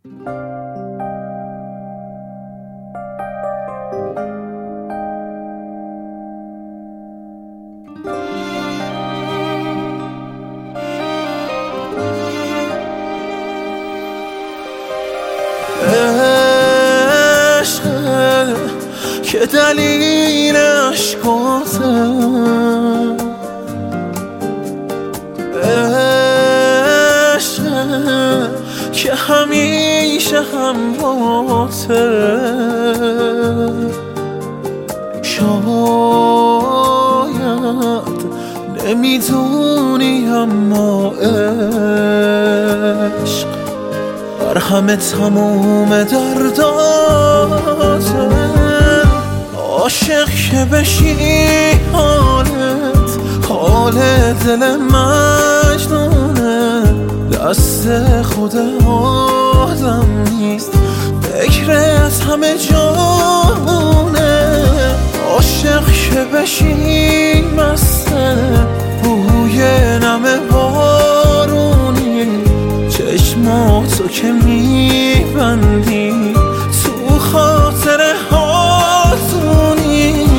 عشق که دلیل عشقاته، عشق که همیشه همراهته. شاید نمیدونی اما عشق بر همه تموم درداته. عاشق که بشی حال دل مجنونه، دست خود آدم نیست، فکرت همه جامونه. عاشق که بشی مسته بوی نم بارونی، چشماتو که میبندی تو خاطر هاتونی.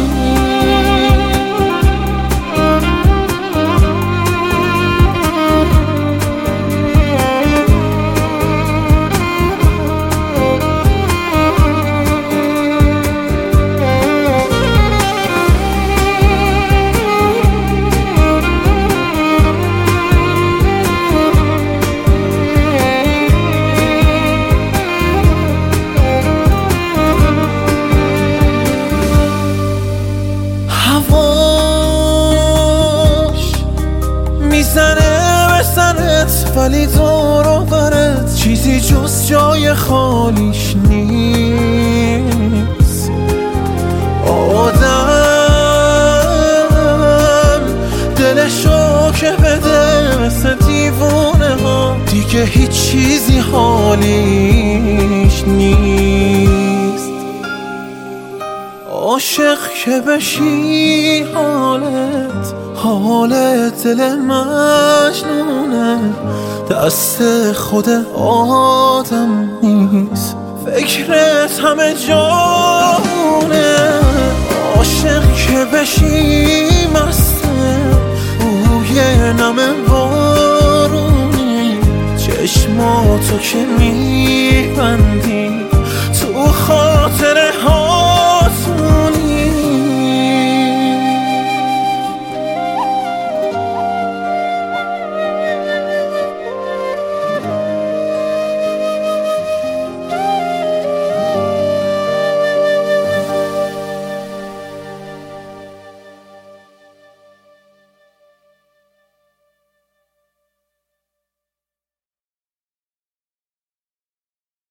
میزنه به سرت ولی دور و برت چیزی جز جای خالیش نیست. آدم دلشو که بده مثل دیوونه ها، دیگه هیچ چیزی حالیش نیست. عاشق که بشی حال دل مجنونه، دست خود آدم نیست، فکرت همه جامونه. عاشق که بشی مسته بوی نم بارونی، چشماتو که میبندی